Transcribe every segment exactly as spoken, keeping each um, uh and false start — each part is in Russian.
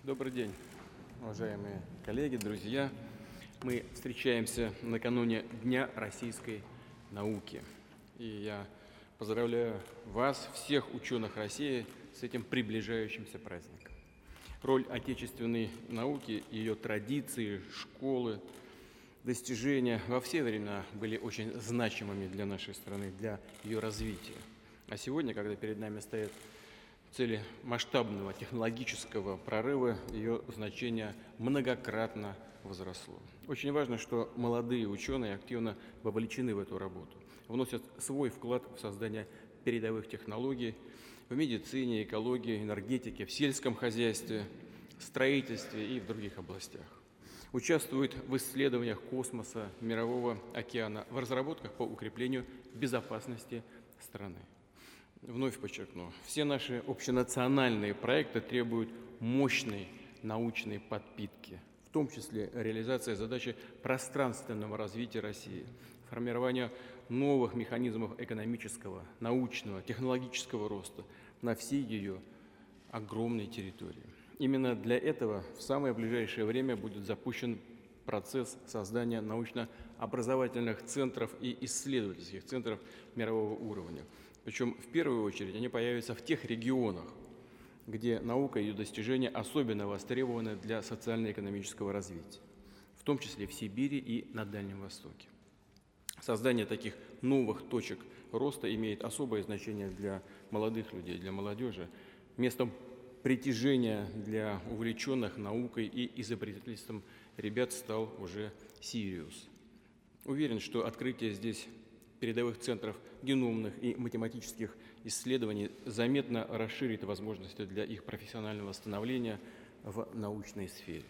Добрый день, уважаемые коллеги, друзья. Мы встречаемся накануне Дня российской науки. И я поздравляю вас, всех ученых России, с этим приближающимся праздником. Роль отечественной науки, ее традиции, школы, достижения во все времена были очень значимыми для нашей страны, для ее развития. А сегодня, когда перед нами стоят цели масштабного технологического прорыва, ее значение многократно возросло. Очень важно, что молодые ученые активно вовлечены в эту работу, вносят свой вклад в создание передовых технологий в медицине, экологии, энергетике, в сельском хозяйстве, строительстве и в других областях. Участвуют в исследованиях космоса, мирового океана, в разработках по укреплению безопасности страны. Вновь подчеркну, все наши общенациональные проекты требуют мощной научной подпитки, в том числе реализация задачи пространственного развития России, формирования новых механизмов экономического, научного, технологического роста на всей ее огромной территории. Именно для этого в самое ближайшее время будет запущен процесс создания научно-образовательных центров и исследовательских центров мирового уровня. Причем в первую очередь они появятся в тех регионах, где наука и ее достижения особенно востребованы для социально-экономического развития, в том числе в Сибири и на Дальнем Востоке. Создание таких новых точек роста имеет особое значение для молодых людей, для молодежи. Местом притяжения для увлеченных наукой и изобретательством ребят стал уже Сириус. Уверен, что открытие здесь передовых центров геномных и математических исследований заметно расширит возможности для их профессионального становления в научной сфере.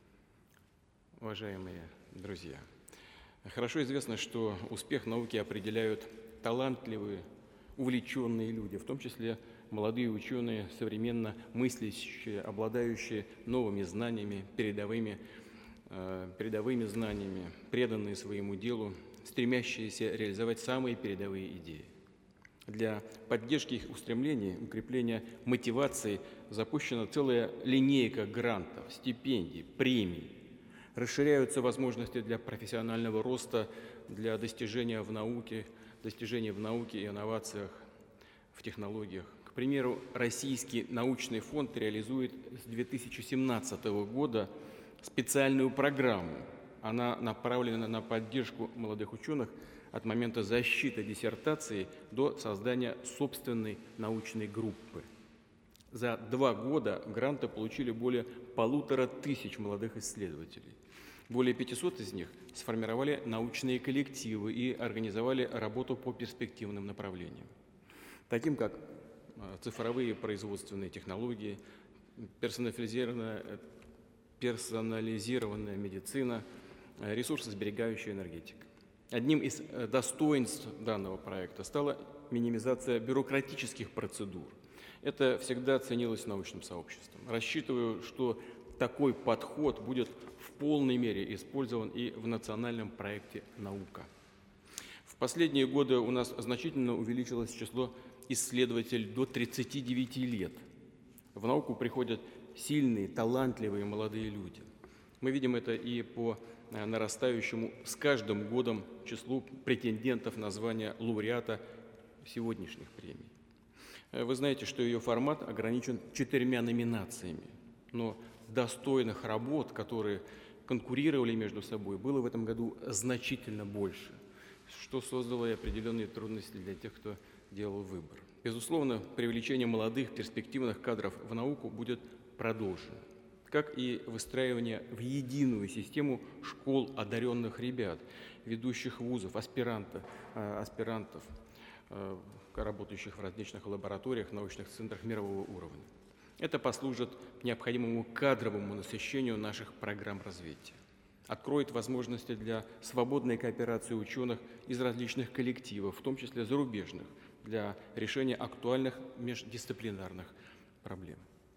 Уважаемые друзья, хорошо известно, что успех науки определяют талантливые, увлеченные люди, в том числе молодые ученые, современно мыслящие, обладающие новыми знаниями, передовыми, э, передовыми знаниями, преданные своему делу, стремящиеся реализовать самые передовые идеи. Для поддержки их устремлений, укрепления мотивации запущена целая линейка грантов, стипендий, премий. Расширяются возможности для профессионального роста, для достижения в науке, достижения в науке и инновациях, в технологиях. К примеру, Российский научный фонд реализует с две тысячи семнадцатого года специальную программу. Она направлена на поддержку молодых ученых от момента защиты диссертации до создания собственной научной группы. За два года гранты получили более полутора тысяч молодых исследователей. Более пятисот из них сформировали научные коллективы и организовали работу по перспективным направлениям, таким как цифровые производственные технологии, персонализированная, персонализированная медицина, ресурсосберегающая энергетика. Одним из достоинств данного проекта стала минимизация бюрократических процедур. Это всегда ценилось научным сообществом. Рассчитываю, что такой подход будет в полной мере использован и в национальном проекте «Наука». В последние годы у нас значительно увеличилось число исследователей до тридцати девяти лет. В науку приходят сильные, талантливые молодые люди. Мы видим это и по нарастающему с каждым годом числу претендентов на звание лауреата сегодняшних премий. Вы знаете, что ее формат ограничен четырьмя номинациями, но достойных работ, которые конкурировали между собой, было в этом году значительно больше, что создало и определенные трудности для тех, кто делал выбор. Безусловно, привлечение молодых перспективных кадров в науку будет продолжено, как и выстраивание в единую систему школ одаренных ребят, ведущих вузов, аспирантов, аспирантов, работающих в различных лабораториях, научных центрах мирового уровня. Это послужит необходимому кадровому насыщению наших программ развития, откроет возможности для свободной кооперации ученых из различных коллективов, в том числе зарубежных, для решения актуальных междисциплинарных проблем.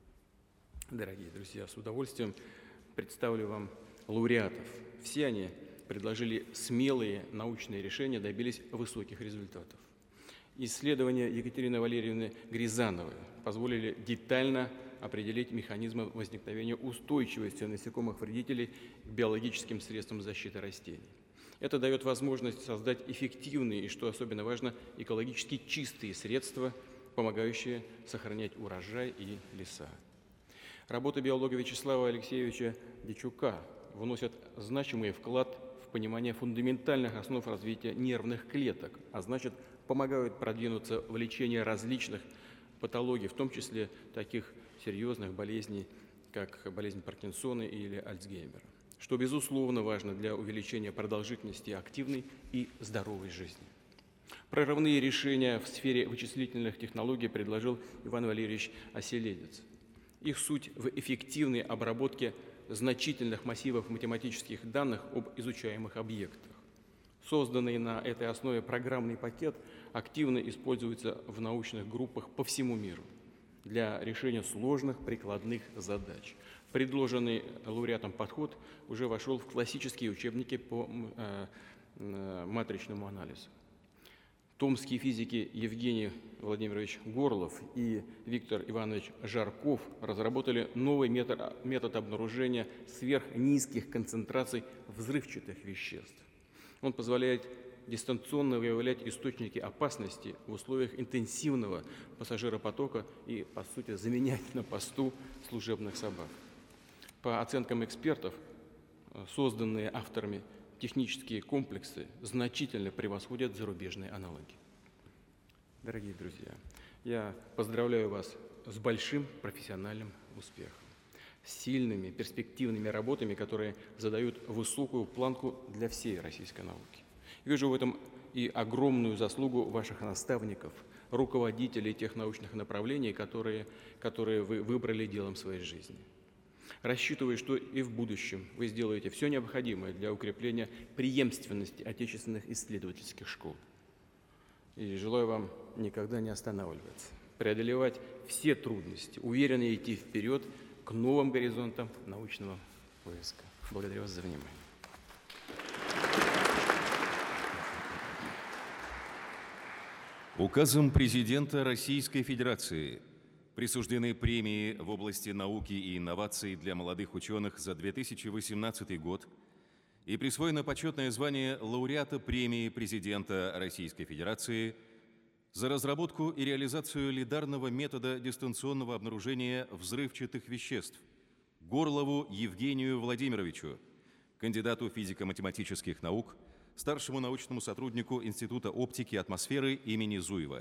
Дорогие друзья, с удовольствием представлю вам лауреатов. Все они предложили смелые научные решения, добились высоких результатов. Исследования Екатерины Валерьевны Гризановой позволили детально определить механизмы возникновения устойчивости насекомых-вредителей к биологическим средствам защиты растений. Это дает возможность создать эффективные и, что особенно важно, экологически чистые средства, помогающие сохранять урожай и леса. Работы биолога Вячеслава Алексеевича Дичука вносят значимый вклад в понимание фундаментальных основ развития нервных клеток, а значит, помогают продвинуться в лечении различных патологий, в том числе таких серьезных болезней, как болезнь Паркинсона или Альцгеймера, что, безусловно, важно для увеличения продолжительности активной и здоровой жизни. Прорывные решения в сфере вычислительных технологий предложил Иван Валерьевич Оселедец. Их суть в эффективной обработке значительных массивов математических данных об изучаемых объектах. Созданный на этой основе программный пакет активно используется в научных группах по всему миру для решения сложных прикладных задач. Предложенный лауреатом подход уже вошел в классические учебники по э, э, матричному анализу. Томские физики Евгений Владимирович Горлов и Виктор Иванович Жарков разработали новый метод, метод обнаружения сверхнизких концентраций взрывчатых веществ. Он позволяет дистанционно выявлять источники опасности в условиях интенсивного пассажиропотока и, по сути, заменять на посту служебных собак. По оценкам экспертов, созданные авторами технические комплексы значительно превосходят зарубежные аналоги. Дорогие друзья, я поздравляю вас с большим профессиональным успехом, с сильными, перспективными работами, которые задают высокую планку для всей российской науки. Вижу в этом и огромную заслугу ваших наставников, руководителей тех научных направлений, которые, которые вы выбрали делом своей жизни. Рассчитываю, что и в будущем вы сделаете все необходимое для укрепления преемственности отечественных исследовательских школ. И желаю вам никогда не останавливаться, преодолевать все трудности, уверенно идти вперед к новым горизонтам научного поиска. Благодарю вас за внимание. Указом президента Российской Федерации присуждены премии в области науки и инноваций для молодых ученых за две тысячи восемнадцатый год и присвоено почетное звание лауреата премии президента Российской Федерации за разработку и реализацию лидарного метода дистанционного обнаружения взрывчатых веществ Горлову Евгению Владимировичу, кандидату физико-математических наук, старшему научному сотруднику Института оптики и атмосферы имени Зуева.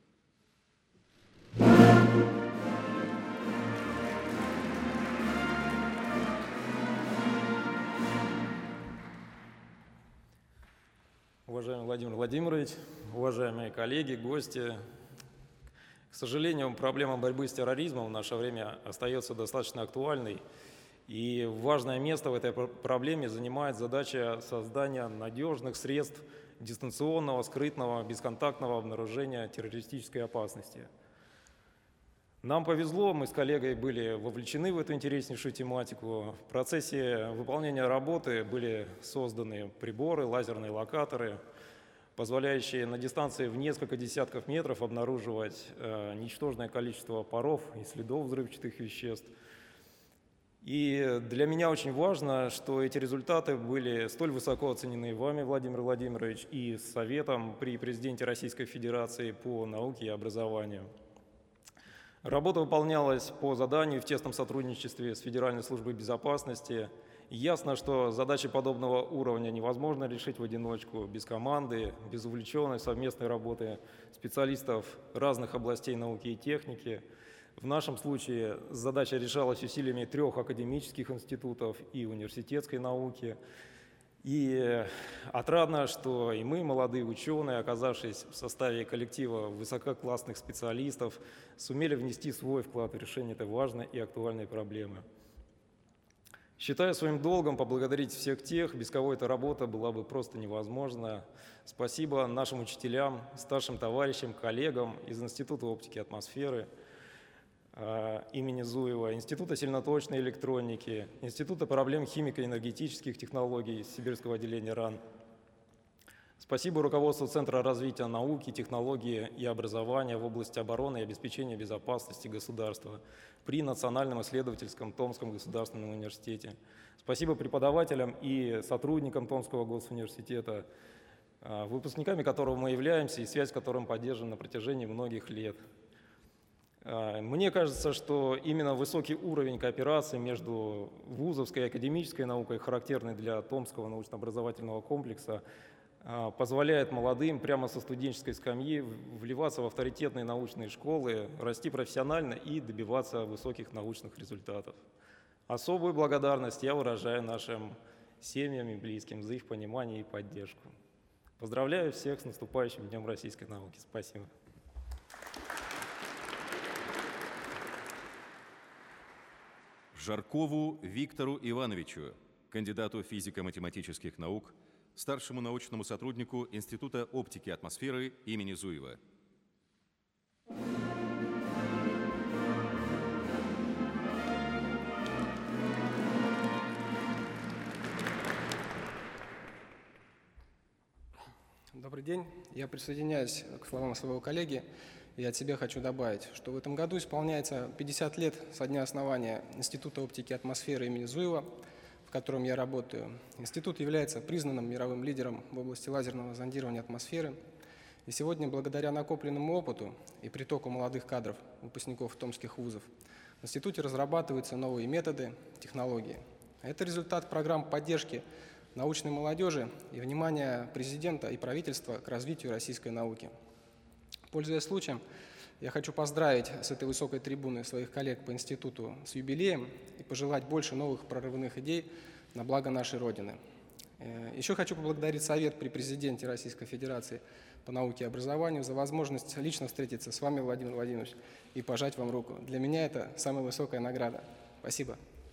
Уважаемый Владимир Владимирович, уважаемые коллеги, гости, к сожалению, проблема борьбы с терроризмом в наше время остается достаточно актуальной, и важное место в этой проблеме занимает задача создания надежных средств дистанционного, скрытного, бесконтактного обнаружения террористической опасности. Нам повезло, мы с коллегой были вовлечены в эту интереснейшую тематику. В процессе выполнения работы были созданы приборы, лазерные локаторы, позволяющие на дистанции в несколько десятков метров обнаруживать э, ничтожное количество паров и следов взрывчатых веществ. И для меня очень важно, что эти результаты были столь высоко оценены вами, Владимир Владимирович, и Советом при президенте Российской Федерации по науке и образованию. Работа выполнялась по заданию в тесном сотрудничестве с Федеральной службой безопасности. Ясно, что задачи подобного уровня невозможно решить в одиночку, без команды, без увлеченной совместной работы специалистов разных областей науки и техники. В нашем случае задача решалась усилиями трех академических институтов и университетской науки. И отрадно, что и мы, молодые ученые, оказавшись в составе коллектива высококлассных специалистов, сумели внести свой вклад в решение этой важной и актуальной проблемы. Считаю своим долгом поблагодарить всех тех, без кого эта работа была бы просто невозможна. Спасибо нашим учителям, старшим товарищам, коллегам из Института оптики и атмосферы имени Зуева, Института сильноточной электроники, Института проблем химико-энергетических технологий Сибирского отделения РАН. Спасибо руководству Центра развития науки, технологии и образования в области обороны и обеспечения безопасности государства при Национальном исследовательском Томском государственном университете. Спасибо преподавателям и сотрудникам Томского госуниверситета, выпускниками которого мы являемся и связь с которым поддерживаем на протяжении многих лет. Мне кажется, что именно высокий уровень кооперации между вузовской и академической наукой, характерный для Томского научно-образовательного комплекса, позволяет молодым прямо со студенческой скамьи вливаться в авторитетные научные школы, расти профессионально и добиваться высоких научных результатов. Особую благодарность я выражаю нашим семьям и близким за их понимание и поддержку. Поздравляю всех с наступающим Днем российской науки. Спасибо. Жаркову Виктору Ивановичу, кандидату физико-математических наук, старшему научному сотруднику Института оптики атмосферы имени Зуева. Добрый день. Я присоединяюсь к словам своего коллеги и от себя хочу добавить, что в этом году исполняется пятьдесят лет со дня основания Института оптики атмосферы имени Зуева, в котором я работаю. Институт является признанным мировым лидером в области лазерного зондирования атмосферы. И сегодня, благодаря накопленному опыту и притоку молодых кадров, выпускников томских вузов, в институте разрабатываются новые методы, технологии. Это результат программ поддержки научной молодежи и внимания президента и правительства к развитию российской науки. Пользуясь случаем, я хочу поздравить с этой высокой трибуны своих коллег по институту с юбилеем и пожелать больше новых прорывных идей на благо нашей Родины. Еще хочу поблагодарить Совет при президенте Российской Федерации по науке и образованию за возможность лично встретиться с вами, Владимир Владимирович, и пожать вам руку. Для меня это самая высокая награда. Спасибо.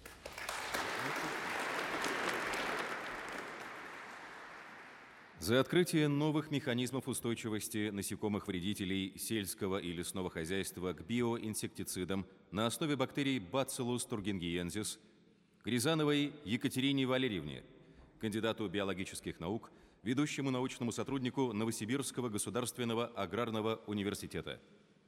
За открытие новых механизмов устойчивости насекомых-вредителей сельского и лесного хозяйства к биоинсектицидам на основе бактерий Bacillus thuringiensis Рязановой Екатерине Валерьевне, кандидату биологических наук, ведущему научному сотруднику Новосибирского государственного аграрного университета.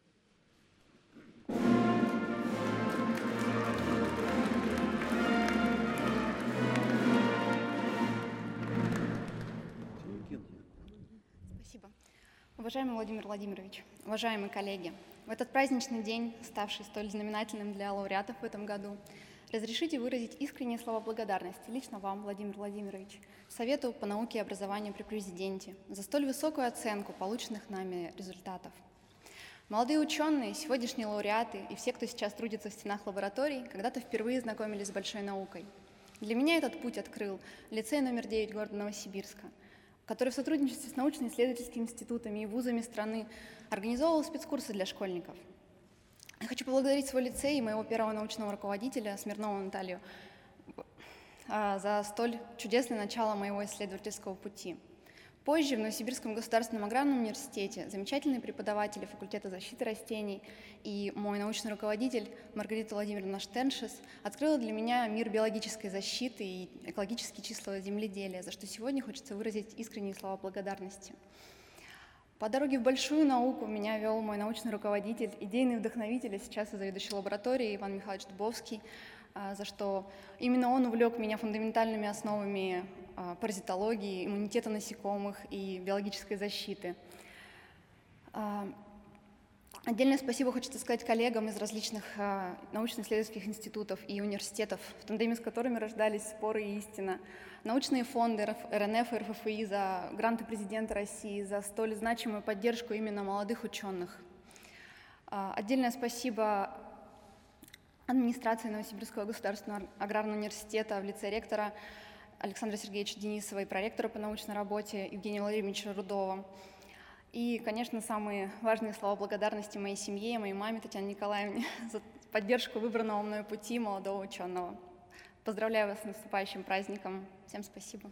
Спасибо. Уважаемый Владимир Владимирович, уважаемые коллеги, в этот праздничный день, ставший столь знаменательным для лауреатов в этом году, разрешите выразить искренние слова благодарности лично вам, Владимир Владимирович, Совету по науке и образованию при президенте за столь высокую оценку полученных нами результатов. Молодые ученые, сегодняшние лауреаты и все, кто сейчас трудится в стенах лабораторий, когда-то впервые знакомились с большой наукой. Для меня этот путь открыл лицей номер девять города Новосибирска, который в сотрудничестве с научно-исследовательскими институтами и вузами страны организовывал спецкурсы для школьников. Я хочу поблагодарить свой лицей и моего первого научного руководителя Смирнову Наталью за столь чудесное начало моего исследовательского пути. Позже в Новосибирском государственном аграрном университете замечательные преподаватели факультета защиты растений и мой научный руководитель Маргарита Владимировна Штерншес открыла для меня мир биологической защиты и экологические числа земледелия, за что сегодня хочется выразить искренние слова благодарности. По дороге в большую науку меня вел мой научный руководитель, идейный вдохновитель, а сейчас и заведующий лабораторией Иван Михайлович Дубовский, за что именно он увлек меня фундаментальными основами паразитологии, иммунитета насекомых и биологической защиты. Отдельное спасибо хочется сказать коллегам из различных научно-исследовательских институтов и университетов, в тандеме с которыми рождались споры и истина, научные фонды эр эн эф и эр эф эф и за гранты президента России, за столь значимую поддержку именно молодых ученых. Отдельное спасибо администрации Новосибирского государственного аграрного университета в лице ректора Александра Сергеевича Денисова и проректора по научной работе Евгения Владимировича Рудова. И, конечно, самые важные слова благодарности моей семье, моей маме Татьяне Николаевне за поддержку выбранного мною пути молодого ученого. Поздравляю вас с наступающим праздником. Всем спасибо.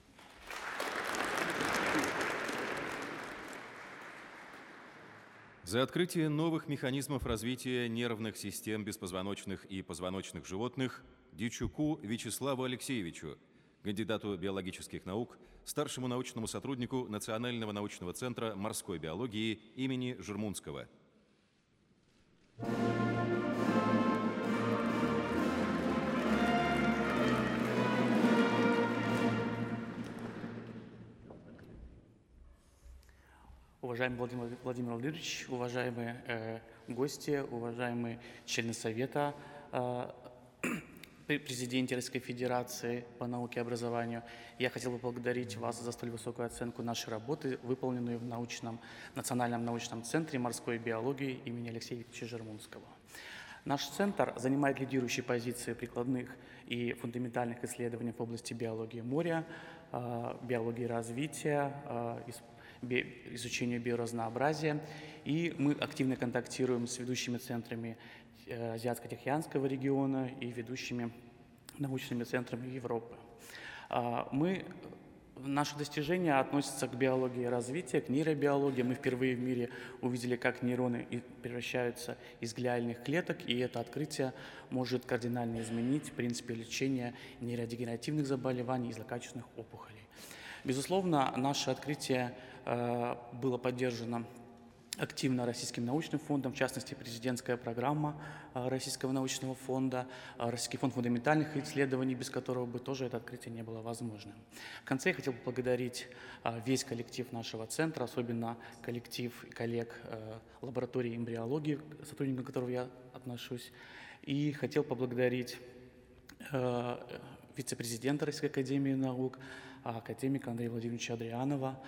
За открытие новых механизмов развития нервных систем беспозвоночных и позвоночных животных Дичуку Вячеславу Алексеевичу, кандидату биологических наук, старшему научному сотруднику Национального научного центра морской биологии имени Жермунского. Уважаемый Владимир, Владимир Владимирович, уважаемые э, гости, уважаемые члены Совета, э, президенте Российской Федерации по науке и образованию, я хотел бы поблагодарить вас за столь высокую оценку нашей работы, выполненную в научном, Национальном научном центре морской биологии имени Алексея Викторовича Жермунского. Наш центр занимает лидирующие позиции прикладных и фундаментальных исследований в области биологии моря, э, биологии развития, э, изучению биоразнообразия, и мы активно контактируем с ведущими центрами Азиатско-Тихоокеанского региона и ведущими научными центрами Европы. Мы, наши достижения относятся к биологии развития, к нейробиологии. Мы впервые в мире увидели, как нейроны превращаются из глиальных клеток, и это открытие может кардинально изменить принципы лечения нейродегенеративных заболеваний и злокачественных опухолей. Безусловно, наше открытие э, было поддержано активно Российским научным фондом, в частности, президентская программа э, Российского научного фонда, э, Российский фонд фундаментальных исследований, без которого бы тоже это открытие не было возможным. В конце я хотел бы поблагодарить э, весь коллектив нашего центра, особенно коллектив и коллег э, лаборатории эмбриологии, к сотрудникам которого я отношусь, и хотел поблагодарить э, вице-президента Российской академии наук, академика Андрея Владимировича Адрианова,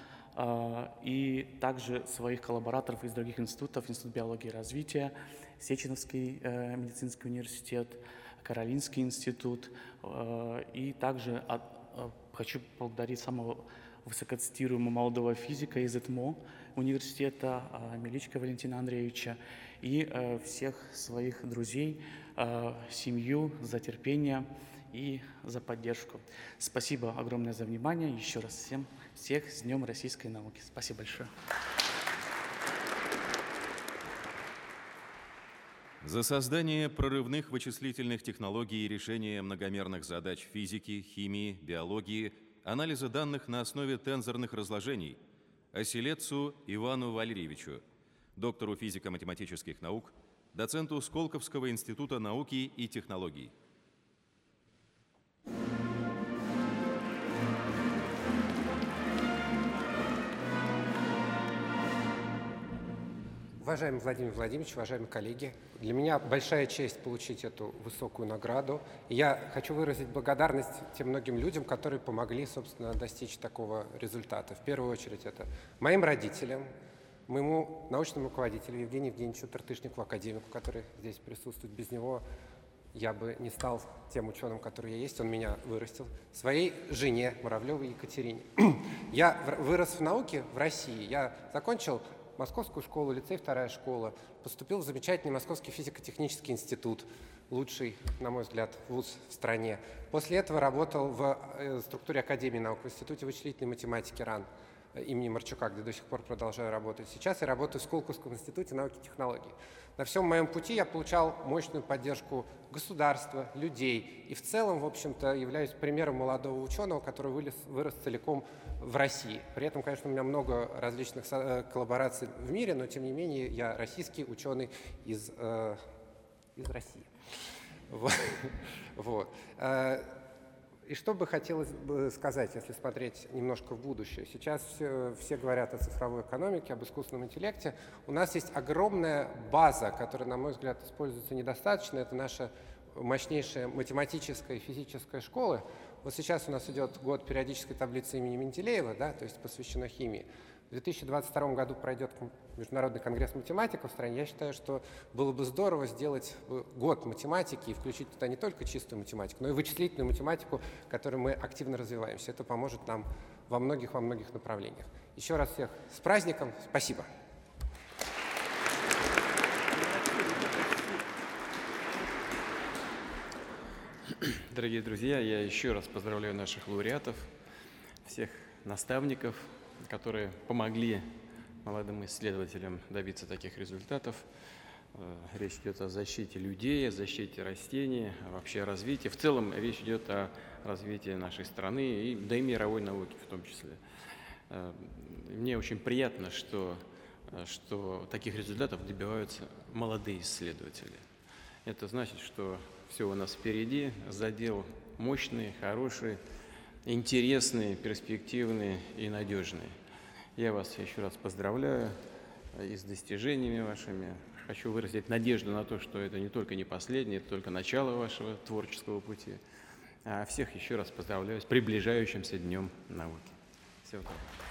и также своих коллабораторов из других институтов, Институт биологии и развития, Сеченовский медицинский университет, Каролинский институт, и также хочу поблагодарить самого высокоцитируемого молодого физика из ЭТМО университета Меличко Валентина Андреевича и всех своих друзей, семью за терпение и за поддержку. Спасибо огромное за внимание. Еще раз всем всех с Днем российской науки. Спасибо большое. За создание прорывных вычислительных технологий и решение многомерных задач физики, химии, биологии, анализа данных на основе тензорных разложений Оселедцу Ивану Валерьевичу, доктору физико-математических наук, доценту Сколковского института науки и технологий. Уважаемый Владимир Владимирович, уважаемые коллеги, для меня большая честь получить эту высокую награду. И я хочу выразить благодарность тем многим людям, которые помогли, собственно, достичь такого результата. В первую очередь это моим родителям, моему научному руководителю Евгению Евгеньевичу Тартышникову, академику, который здесь присутствует. Без него я бы не стал тем ученым, который я есть, он меня вырастил. Своей жене Муравлевой Екатерине. Я вырос в науке в России, я закончил Московскую школу, лицей вторая школа, поступил в замечательный Московский физико-технический институт, лучший, на мой взгляд, вуз в стране. После этого работал в структуре Академии наук в Институте вычислительной математики РАН имени Марчука, где до сих пор продолжаю работать. Сейчас я работаю в Сколковском институте науки и технологий. На всем моем пути я получал мощную поддержку государства, людей. И в целом, в общем-то, являюсь примером молодого ученого, который вырос, вырос целиком в России. При этом, конечно, у меня много различных коллабораций в мире, но, тем не менее, я российский ученый из, э, из России. Вот. Вот. И что бы хотелось бы сказать, если смотреть немножко в будущее. Сейчас все, все говорят о цифровой экономике, об искусственном интеллекте. У нас есть огромная база, которая, на мой взгляд, используется недостаточно. Это наша мощнейшая математическая и физическая школа. Вот сейчас у нас идет год периодической таблицы имени Менделеева, да, то есть посвящено химии. В две тысячи двадцать втором году пройдет Международный конгресс математиков в стране. Я считаю, что было бы здорово сделать год математики и включить туда не только чистую математику, но и вычислительную математику, которой мы активно развиваемся. Это поможет нам во многих, во многих направлениях. Еще раз всех с праздником. Спасибо. Дорогие друзья, я еще раз поздравляю наших лауреатов, всех наставников, которые помогли молодым исследователям добиться таких результатов. Речь идет о защите людей, о защите растений, вообще о развитии. В целом речь идет о развитии нашей страны, и, да и мировой науки в том числе. Мне очень приятно, что, что таких результатов добиваются молодые исследователи. Это значит, что все у нас впереди, задел мощный, хороший, интересный, перспективный и надежный. Я вас еще раз поздравляю и с достижениями вашими. Хочу выразить надежду на то, что это не только не последнее, это только начало вашего творческого пути. А всех еще раз поздравляю с приближающимся Днем науки. Всего доброго.